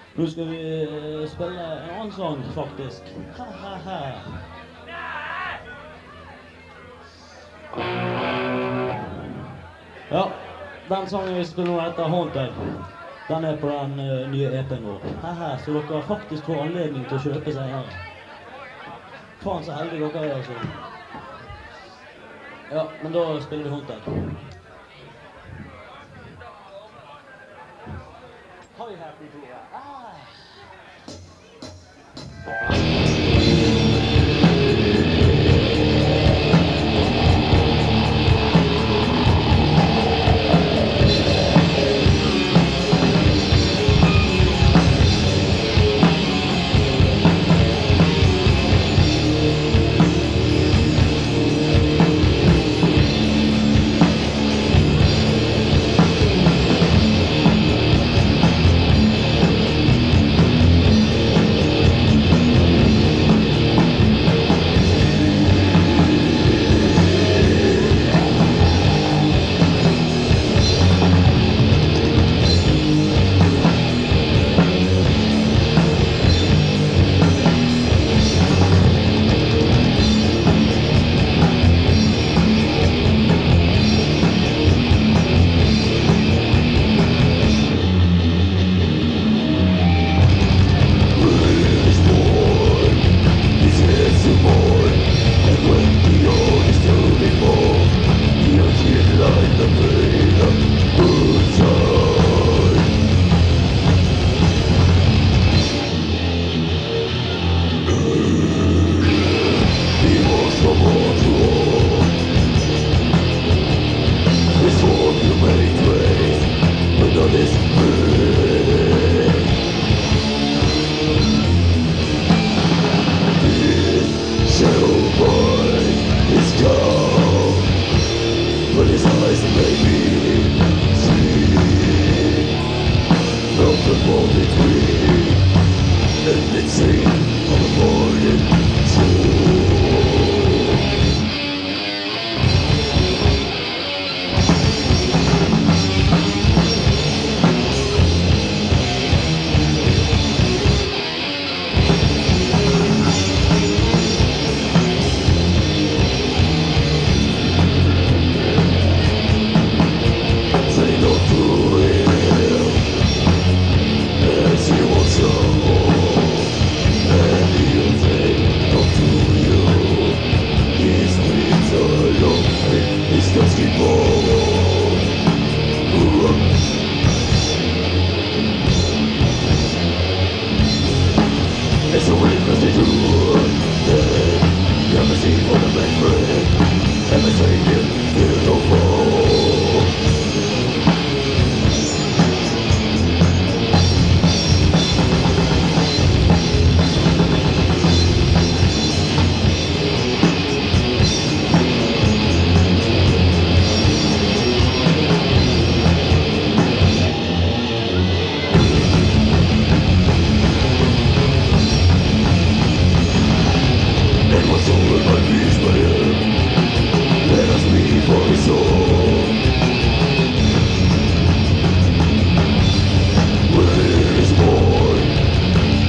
Nå skal vi spille en annen sang, faktisk. Ja, den sangen vi spiller nå heter Haunted. Den er på den nye EP-en vår. Så dere faktisk får anledning til å kjøpe seg her. Faen så heldig dere er, altså. Ja, men da spiller vi Haunted. Hi, happy people.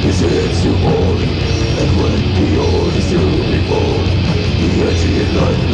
Light